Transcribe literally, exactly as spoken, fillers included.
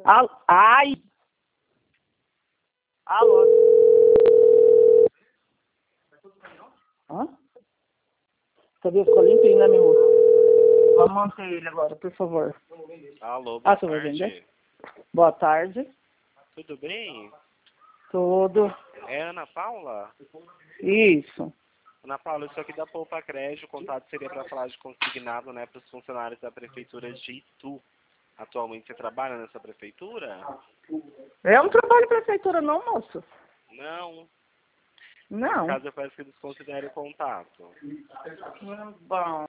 Al... Ai! Alô? Hã? Cadê? Ficou limpinho, né, meu? Vamos manter ele agora, por favor. Alô, boa Ah, você vai tarde. vender? Boa tarde. Tudo bem? Tudo. É Ana Paula? Isso. Ana Paula, isso aqui da Poupa Crédito, o contato seria para falar de consignado, né, para os funcionários da Prefeitura de Itu. Atualmente você trabalha nessa prefeitura? Eu não trabalho em prefeitura não, moço. Não. Não. No caso, eu peço que desconsidere o contato. Bom.